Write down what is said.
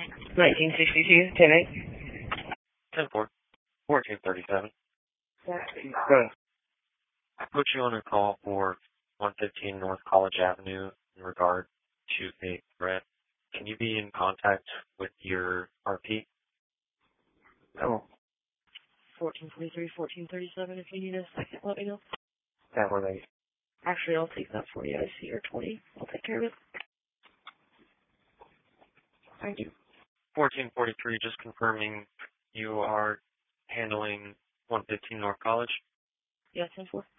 1962, 10-8. 10-4, 1437. Go ahead. I put you on a call for 115 North College Avenue in regard to a threat. Can you be in contact with your RP? Oh, 1423, 1437. If you need a second, let me know. that one, lady. Actually, I'll take that for you. I see your 20. I'll take care of it. Thank you. 1443, just confirming you are handling 115 North College? Yeah, 10-4.